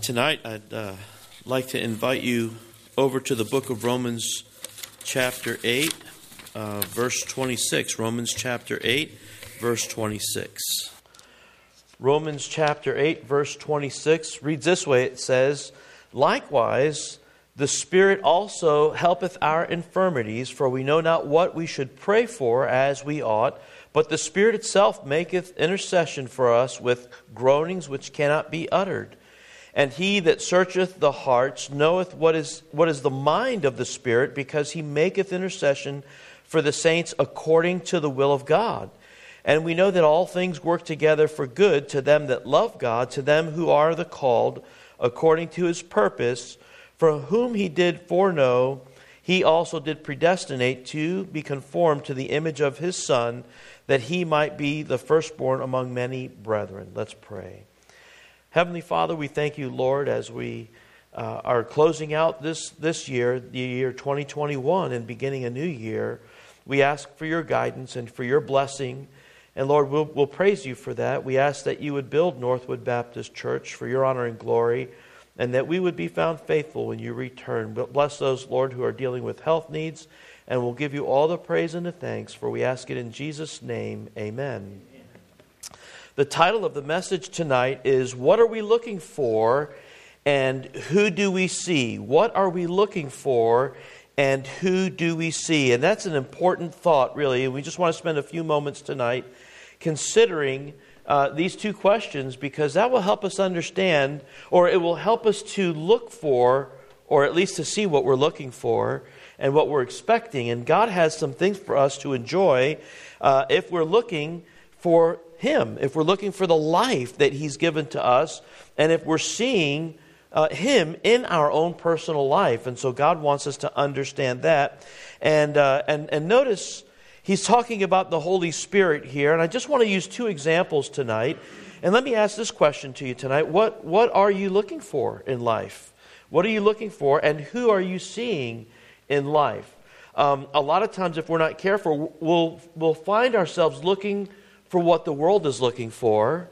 Tonight, I'd like to invite you over to the book of Romans chapter 8, verse 26. Romans chapter 8, verse 26. Romans chapter 8, verse 26 reads this way. It says, "Likewise, the Spirit also helpeth our infirmities, for we know not what we should pray for as we ought, but the Spirit itself maketh intercession for us with groanings which cannot be uttered. And he that searcheth the hearts knoweth what is the mind of the Spirit, because he maketh intercession for the saints according to the will of God. And we know that all things work together for good to them that love God, to them who are the called according to his purpose, for whom he did foreknow, he also did predestinate to be conformed to the image of his Son, that he might be the firstborn among many brethren." Let's pray. Heavenly Father, we thank you, Lord, as we are closing out this year, the year 2021, and beginning a new year. We ask for your guidance and for your blessing. And Lord, we'll praise you for that. We ask that you would build Northwood Baptist Church for your honor and glory, and that we would be found faithful when you return. But bless those, Lord, who are dealing with health needs, and we'll give you all the praise and the thanks, for we ask it in Jesus' name. Amen. The title of the message tonight is, "What are we looking for and who do we see?" What are we looking for and who do we see? And that's an important thought, really. And we just want to spend a few moments tonight considering these two questions, because that will help us understand, or it will help us to look for, or at least to see what we're looking for and what we're expecting. And God has some things for us to enjoy if we're looking for Him, if we're looking for the life that He's given to us, and if we're seeing Him in our own personal life. And so God wants us to understand that. And notice He's talking about the Holy Spirit here. And I just want to use two examples tonight. And let me ask this question to you tonight. What are you looking for in life? What are you looking for, and who are you seeing in life? A lot of times, if we're not careful, we'll find ourselves looking for what the world is looking for,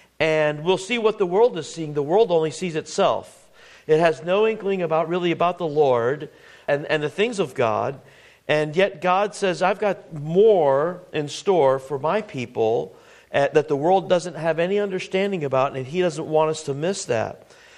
and we'll see what the world is seeing. The world only sees itself. It has no inkling about the Lord and the things of God, and yet God says, I've got more in store for my people that the world doesn't have any understanding about, and He doesn't want us to miss that.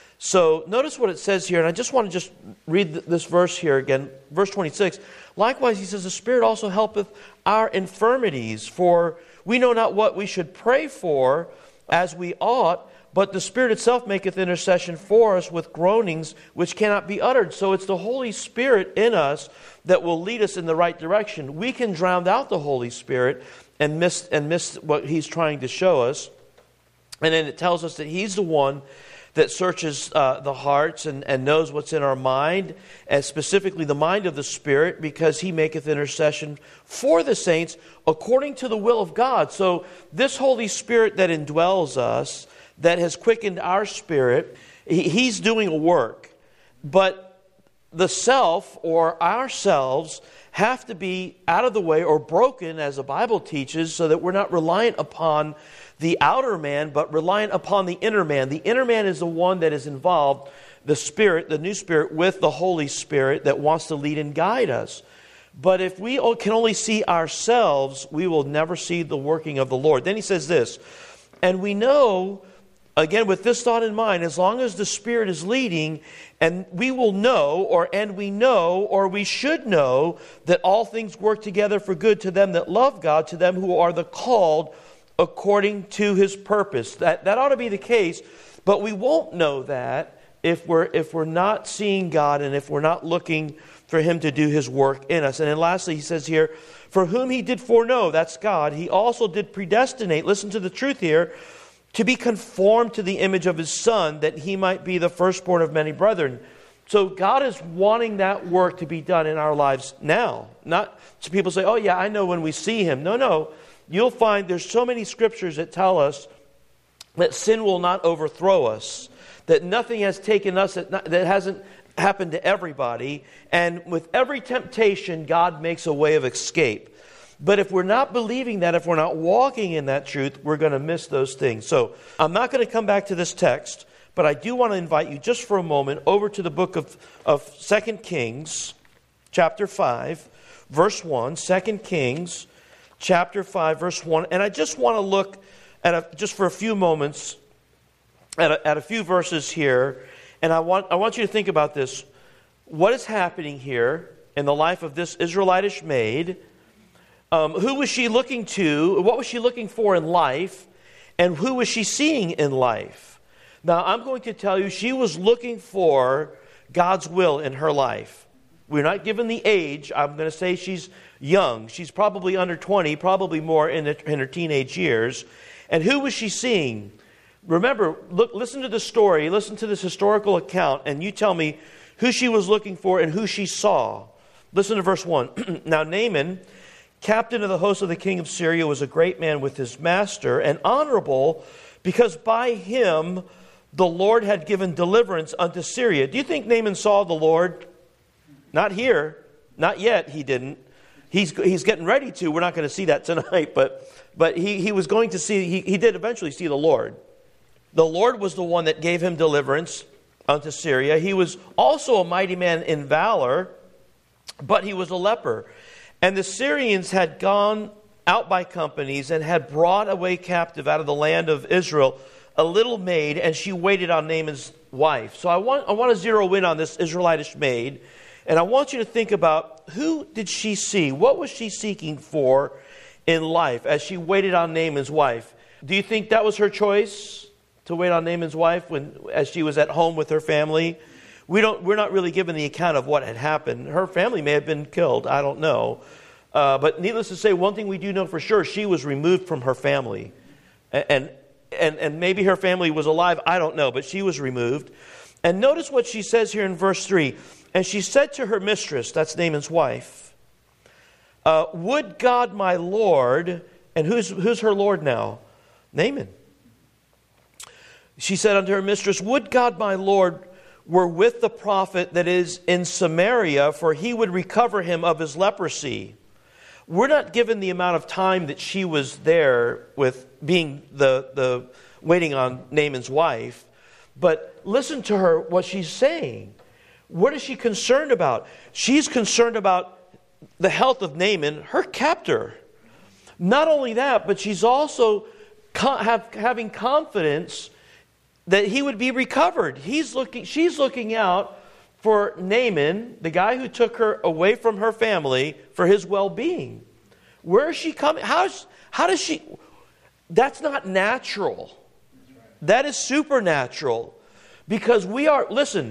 So notice what it says here, and I just want to read this verse here again, verse 26. "Likewise," He says, "the Spirit also helpeth our infirmities, for we know not what we should pray for as we ought, but the Spirit itself maketh intercession for us with groanings which cannot be uttered." So it's the Holy Spirit in us that will lead us in the right direction. We can drown out the Holy Spirit and miss what He's trying to show us. And then it tells us that He's the one that searches the hearts and knows what's in our mind, and specifically the mind of the Spirit, because He maketh intercession for the saints according to the will of God. So this Holy Spirit that indwells us, that has quickened our spirit, He's doing a work. But the self, or ourselves, have to be out of the way or broken, as the Bible teaches, so that we're not reliant upon the outer man, but reliant upon the inner man. The inner man is the one that is involved, the Spirit, the new Spirit, with the Holy Spirit that wants to lead and guide us. But if we can only see ourselves, we will never see the working of the Lord. Then he says this, "And we know," again with this thought in mind, as long as the Spirit is leading, and we will know, or we should know, that all things work together for good to them that love God, to them who are the called according to His purpose. That ought to be the case, but we won't know that if we're not seeing God, and if we're not looking for Him to do His work in us. And then lastly, he says here, "For whom He did foreknow," that's God, "He also did predestinate," listen to the truth here, "to be conformed to the image of His Son, that He might be the firstborn of many brethren." So God is wanting that work to be done in our lives now. Not so people say, "Oh yeah, I know when we see Him." No. You'll find there's so many scriptures that tell us that sin will not overthrow us, that nothing has taken us that hasn't happened to everybody, and with every temptation, God makes a way of escape. But if we're not believing that, if we're not walking in that truth, we're going to miss those things. So I'm not going to come back to this text, but I do want to invite you just for a moment over to the book of 2 Kings, chapter 5, verse 1. 2 Kings, chapter 5, verse 1. And I just want to look at just for a few moments at a few verses here. And I want you to think about this. What is happening here in the life of this Israelitish maid? Who was she looking to? What was she looking for in life? And who was she seeing in life? Now, I'm going to tell you, she was looking for God's will in her life. We're not given the age. I'm going to say she's young. She's probably under 20, probably more in her teenage years. And who was she seeing? Remember, listen to the story, listen to this historical account, and you tell me who she was looking for and who she saw. Listen to verse 1. Now Naaman, captain of the host of the king of Syria, was a great man with his master and honorable, because by him the Lord had given deliverance unto Syria. Do you think Naaman saw the Lord? Not here. Not yet, he didn't. He's getting ready to. We're not going to see that tonight, but he was going to see, he did eventually see the Lord. The Lord was the one that gave him deliverance unto Syria. He was also a mighty man in valor, but he was a leper. And the Syrians had gone out by companies and had brought away captive out of the land of Israel a little maid, and she waited on Naaman's wife. So I want to zero in on this Israelitish maid, and I want you to think about, who did she see? What was she seeking for in life as she waited on Naaman's wife? Do you think that was her choice, to wait on Naaman's wife as she was at home with her family? We're not really given the account of what had happened. Her family may have been killed. I don't know. But needless to say, one thing we do know for sure, she was removed from her family. And maybe her family was alive. I don't know. But she was removed. And notice what she says here in verse 3. And she said to her mistress, that's Naaman's wife, would God my Lord, and who's her Lord now? Naaman. She said unto her mistress, would God my Lord were with the prophet that is in Samaria, for he would recover him of his leprosy. We're not given the amount of time that she was there with being the waiting on Naaman's wife, but listen to her, what she's saying. What is she concerned about? She's concerned about the health of Naaman, her captor. Not only that, but she's also having confidence that he would be recovered. She's looking out for Naaman, the guy who took her away from her family, for his well-being. Where is she coming? How does she? That's not natural. That is supernatural. Because we are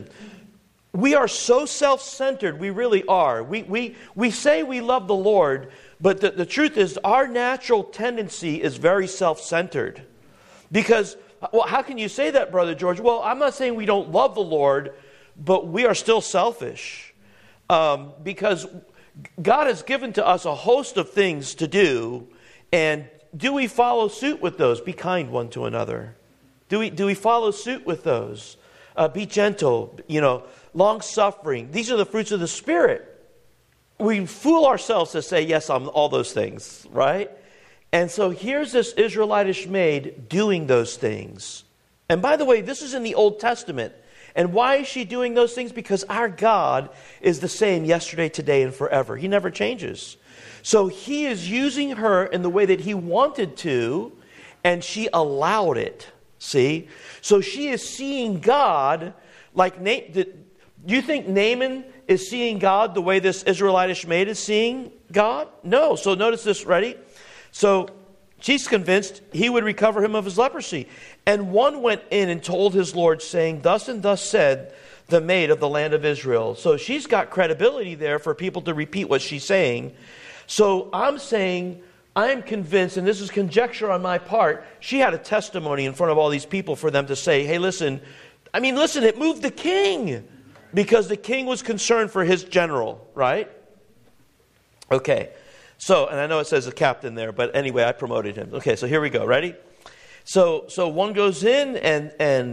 so self-centered. We really are. We say we love the Lord, but the truth is our natural tendency is very self-centered. Because, well, how can you say that, Brother George? Well, I'm not saying we don't love the Lord, but we are still selfish. Because God has given to us a host of things to do, and do we follow suit with those? Be kind one to another. Do we follow suit with those? Be gentle, long-suffering. These are the fruits of the Spirit. We fool ourselves to say, yes, I'm all those things, right? And so here's this Israelitish maid doing those things. And by the way, this is in the Old Testament. And why is she doing those things? Because our God is the same yesterday, today, and forever. He never changes. So he is using her in the way that he wanted to, and she allowed it. See? So she is seeing God like... Do you think Naaman is seeing God the way this Israelitish maid is seeing God? No. So notice this. Ready? So she's convinced he would recover him of his leprosy. And one went in and told his Lord, saying, thus and thus said the maid of the land of Israel. So she's got credibility there for people to repeat what she's saying. So I'm saying, I'm convinced, and this is conjecture on my part, she had a testimony in front of all these people for them to say, hey, listen, it moved the king. Because the king was concerned for his general, right? Okay. So, and I know it says a captain there, but anyway, I promoted him. Okay, so here we go. Ready? So one goes in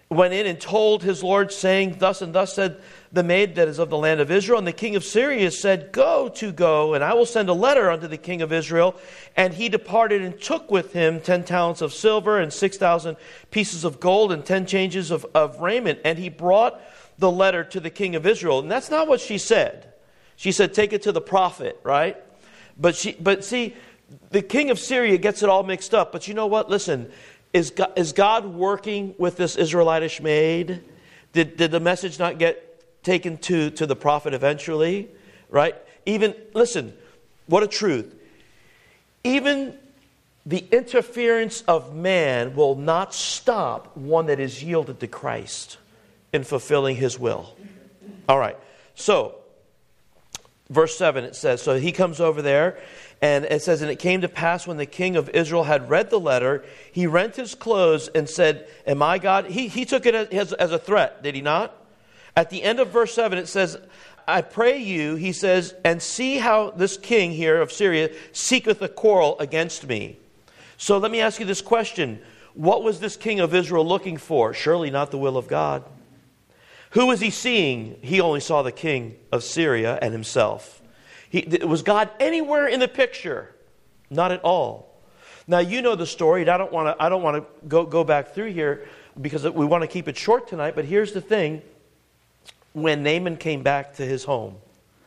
went in and told his Lord, saying, thus and thus said the maid that is of the land of Israel. And the king of Syria said, go, and I will send a letter unto the king of Israel. And he departed and took with him 10 talents of silver and 6,000 pieces of gold and 10 changes of raiment. And he brought the letter to the king of Israel. And that's not what she said. She said, take it to the prophet, right? But see, the king of Syria gets it all mixed up. But you know what? Listen, is God working with this Israelitish maid? Did the message not get taken to the prophet eventually, right? Listen, what a truth. Even the interference of man will not stop one that is yielded to Christ in fulfilling his will. All right, so verse 7, it says, so he comes over there, and it says, and it came to pass when the king of Israel had read the letter, he rent his clothes and said, am I God? He took it as a threat, did he not? At the end of verse 7, it says, I pray you, he says, and see how this king here of Syria seeketh a quarrel against me. So let me ask you this question. What was this king of Israel looking for? Surely not the will of God. Who was he seeing? He only saw the king of Syria and himself. Was God anywhere in the picture? Not at all. Now you know the story. And I don't want to go back through here because we want to keep it short tonight. But here's the thing. When Naaman came back to his home,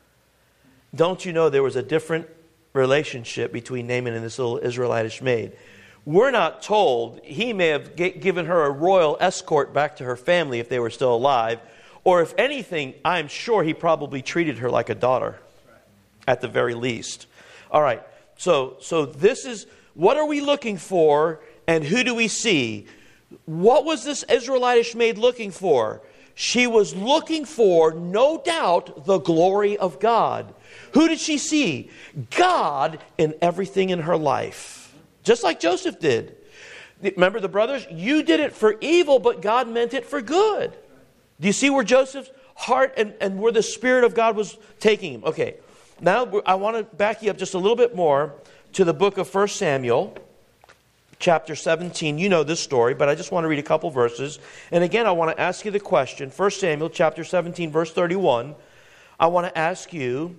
don't you know there was a different relationship between Naaman and this little Israelitish maid? We're not told. He may have given her a royal escort back to her family if they were still alive. Or if anything, I'm sure he probably treated her like a daughter at the very least. All right, so this is, what are we looking for and who do we see? What was this Israelitish maid looking for? She was looking for, no doubt, the glory of God. Who did she see? God in everything in her life. Just like Joseph did. Remember the brothers? You did it for evil, but God meant it for good. Do you see where Joseph's heart and where the Spirit of God was taking him? Okay, now I want to back you up just a little bit more to the book of 1 Samuel. Chapter 17, you know this story, but I just want to read a couple verses. And again, I want to ask you the question. 1 Samuel chapter 17, verse 31. I want to ask you,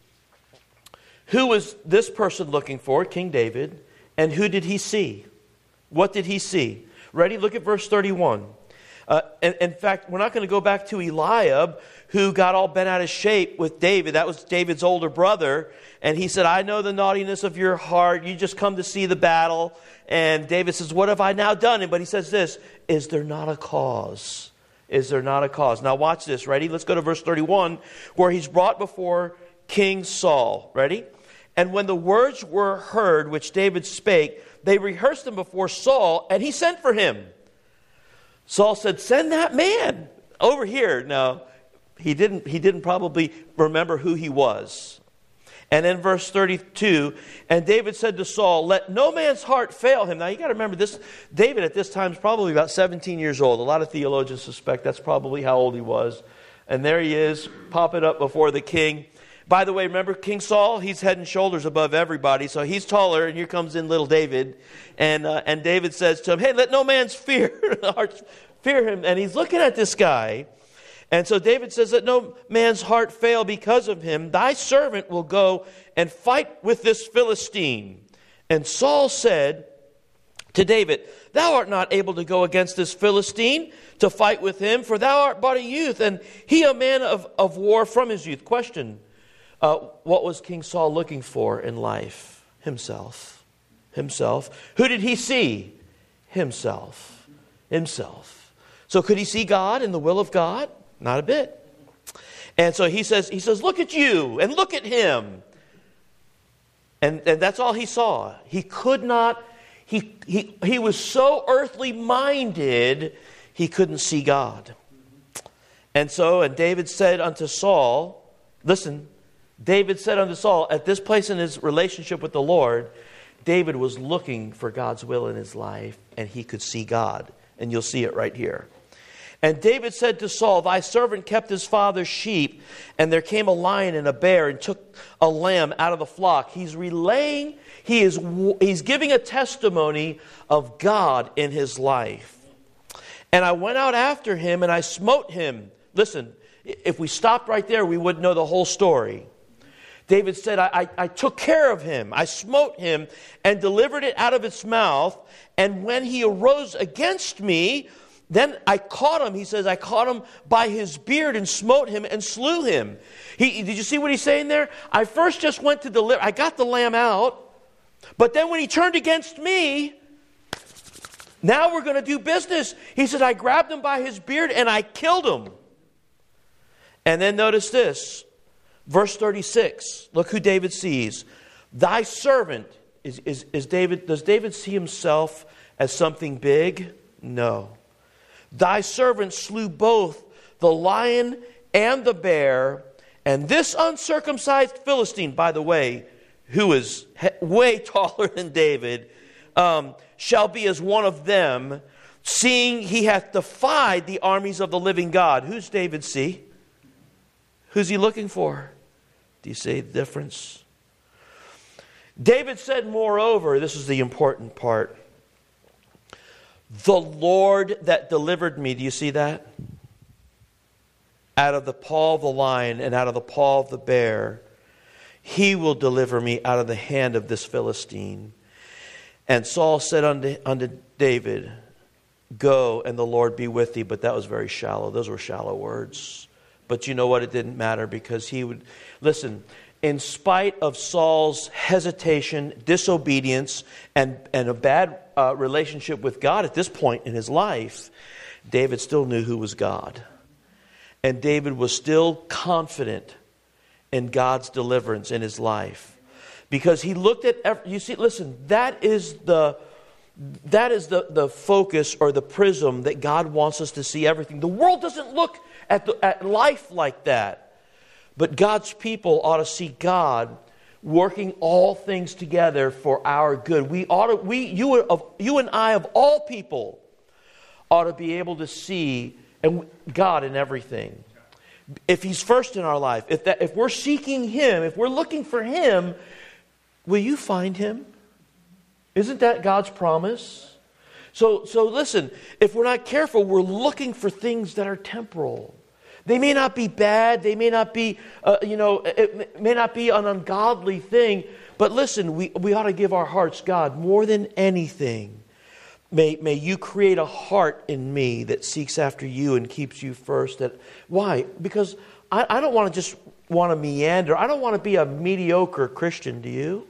who was this person looking for, King David, and who did he see? What did he see? Ready? Look at verse 31. In fact, we're not going to go back to Eliab, who got all bent out of shape with David. That was David's older brother. And he said, I know the naughtiness of your heart. You just come to see the battle. And David says, what have I now done? But he says this, is there not a cause? Is there not a cause? Now watch this. Ready? Let's go to verse 31, where he's brought before King Saul. Ready? And when the words were heard which David spake, they rehearsed them before Saul, and he sent for him. Saul said, send that man over here. Now, he didn't probably remember who he was. And in verse 32, and David said to Saul, let no man's heart fail him. Now, you got to remember this. David at this time is probably about 17 years old. A lot of theologians suspect that's probably how old he was. And there he is, popping up before the king. By the way, remember King Saul? He's head and shoulders above everybody. So he's taller, and here comes in little David. And David says to him, hey, let no man's heart fear him. And he's looking at this guy. And so David says, let no man's heart fail because of him. Thy servant will go and fight with this Philistine. And Saul said to David, thou art not able to go against this Philistine to fight with him, for thou art but a youth, and he a man of war from his youth. Question, what was King Saul looking for in life? Himself. Who did he see? Himself. So could he see God and the will of God? Not a bit. And so he says, look at you and look at him. And that's all he saw. He could not, he was so earthly minded, he couldn't see God. And David said unto Saul, listen, David said unto Saul, at this place in his relationship with the Lord, David was looking for God's will in his life, and he could see God. And you'll see it right here. And David said to Saul, thy servant kept his father's sheep, and there came a lion and a bear and took a lamb out of the flock. He's giving a testimony of God in his life. And I went out after him, and I smote him. Listen, if we stopped right there, we wouldn't know the whole story. David said, I took care of him. I smote him and delivered it out of its mouth. And when he arose against me, then I caught him. He says, I caught him by his beard and smote him and slew him. Did you see what he's saying there? I first just went to deliver. I got the lamb out. But then when he turned against me, now we're going to do business. He said, I grabbed him by his beard and I killed him. And then notice this. Verse 36. Look who David sees. Thy servant. Is David, does David see himself as something big? No. Thy servant slew both the lion and the bear, and this uncircumcised Philistine, by the way, who is way taller than David, shall be as one of them, seeing he hath defied the armies of the living God. Who's David see? Who's he looking for? Do you see the difference? David said, moreover, this is the important part, the Lord that delivered me, do you see that? Out of the paw of the lion and out of the paw of the bear, he will deliver me out of the hand of this Philistine. And Saul said unto David, go, and the Lord be with thee. But that was very shallow. Those were shallow words. But you know what? It didn't matter, because he would... Listen, in spite of Saul's hesitation, disobedience, and a bad relationship with God at this point in his life, David still knew who was God. And David was still confident in God's deliverance in his life. Because he looked at... You see, listen, that is the focus or the prism that God wants us to see everything. The world doesn't look at life like that. But God's people ought to see God working all things together for our good. You and I, of all people, ought to be able to see God in everything. If He's first in our life, if we're seeking Him, if we're looking for Him, will you find Him? Isn't that God's promise? So listen, if we're not careful, we're looking for things that are temporal. They may not be bad. They may not be, it may not be an ungodly thing. But listen, we ought to give our hearts, God, more than anything. May you create a heart in me that seeks after you and keeps you first. Why? Because I don't want to meander. I don't want to be a mediocre Christian, do you?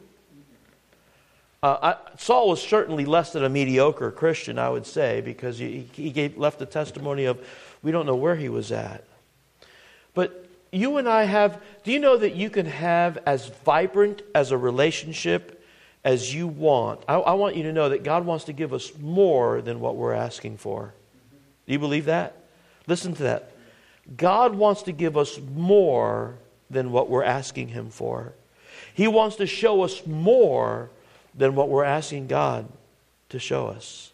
Saul was certainly less than a mediocre Christian, I would say, because he left the testimony of, we don't know where he was at. But you and I do you know that you can have as vibrant as a relationship as you want? I want you to know that God wants to give us more than what we're asking for. Do you believe that? Listen to that. God wants to give us more than what we're asking Him for. He wants to show us more than what we're asking God to show us.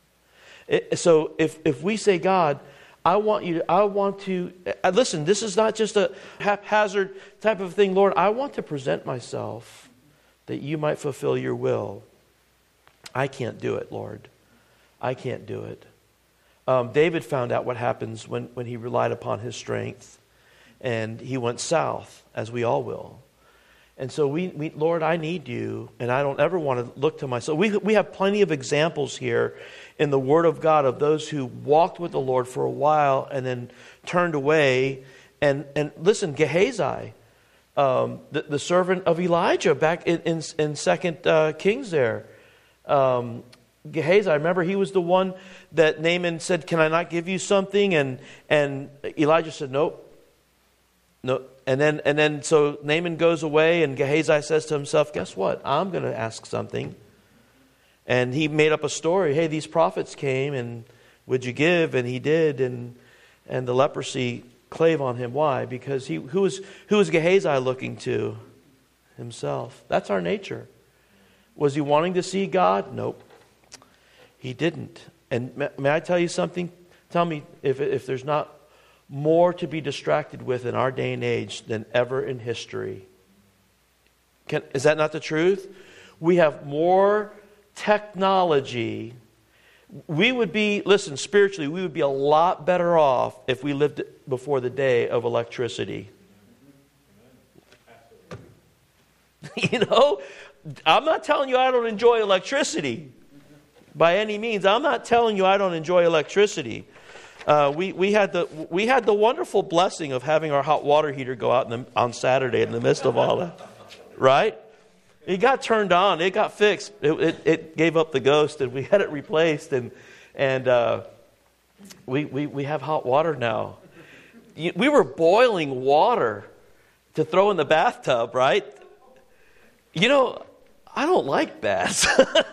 So if we say, God, I want to, listen, this is not just a haphazard type of thing. Lord, I want to present myself that you might fulfill your will. I can't do it, Lord. I can't do it. David found out what happens when he relied upon his strength, and he went south, as we all will. And so we Lord, I need you, and I don't ever want to look to myself. We have plenty of examples here in the Word of God of those who walked with the Lord for a while and then turned away. And listen, Gehazi, the servant of Elijah, back in 2 Kings there. Gehazi, I remember he was the one that Naaman said, "Can I not give you something?" And Elijah said, "Nope. No." And then so Naaman goes away, and Gehazi says to himself, "Guess what? I'm going to ask something." And he made up a story. Hey, these prophets came, and would you give? And he did, and the leprosy clave on him. Why? Because who was Gehazi looking to? Himself. That's our nature. Was he wanting to see God? Nope. He didn't. And may I tell you something? Tell me if there's not more to be distracted with in our day and age than ever in history. Is that not the truth? We have more technology. We would be, listen, spiritually, we would be a lot better off if we lived before the day of electricity. You know, I'm not telling you I don't enjoy electricity by any means. I'm not telling you I don't enjoy electricity. We had the wonderful blessing of having our hot water heater go out on Saturday in the midst of all that, right? It got turned on. It got fixed. It gave up the ghost, and we had it replaced. And we have hot water now. We were boiling water to throw in the bathtub, right? You know, I don't like baths.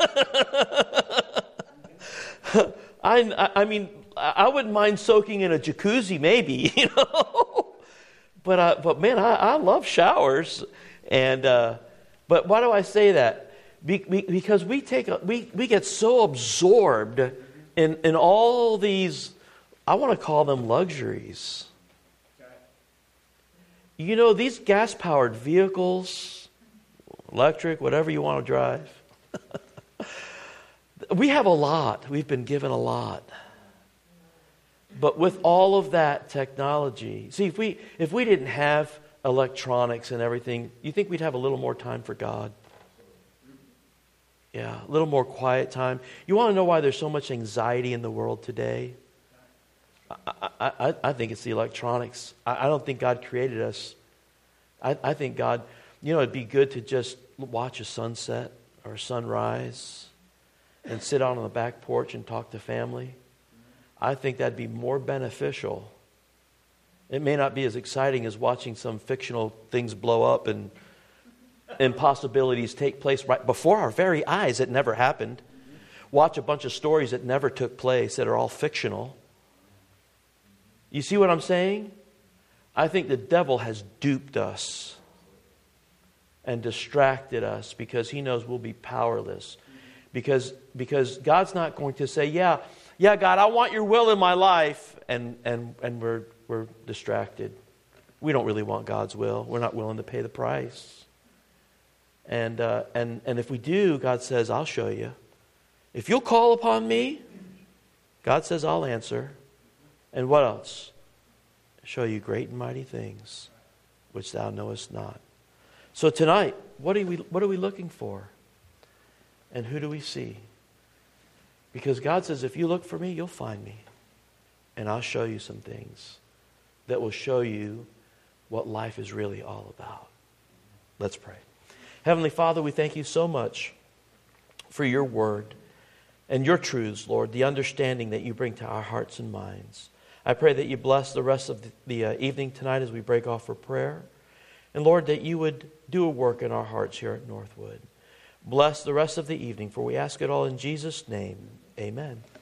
I mean, I wouldn't mind soaking in a jacuzzi, maybe, you know. But man, I love showers, and but why do I say that? Because we get so absorbed in all these, I want to call them luxuries. You know, these gas-powered vehicles, electric, whatever you want to drive, we have a lot. We've been given a lot. But with all of that technology, see, if we didn't have electronics and everything, you think we'd have a little more time for God? Yeah, a little more quiet time. You want to know why there's so much anxiety in the world today? I think it's the electronics. I don't think God created us. I think God, you know, it'd be good to just watch a sunset or a sunrise and sit out on the back porch and talk to family. I think that'd be more beneficial. It may not be as exciting as watching some fictional things blow up and impossibilities take place right before our very eyes. It never happened. Watch a bunch of stories that never took place that are all fictional. You see what I'm saying? I think the devil has duped us and distracted us because he knows we'll be powerless. Because God's not going to say, yeah, God, I want your will in my life, and we're distracted. We don't really want God's will. We're not willing to pay the price. And if we do, God says, I'll show you. If you'll call upon me, God says, I'll answer. And what else? Show you great and mighty things which thou knowest not. So tonight, what are we looking for? And who do we see? Because God says, if you look for me, you'll find me. And I'll show you some things that will show you what life is really all about. Let's pray. Heavenly Father, we thank you so much for your word and your truths, Lord, the understanding that you bring to our hearts and minds. I pray that you bless the rest of the evening tonight as we break off for prayer. And Lord, that you would do a work in our hearts here at Northwood. Bless the rest of the evening, for we ask it all in Jesus' name. Amen.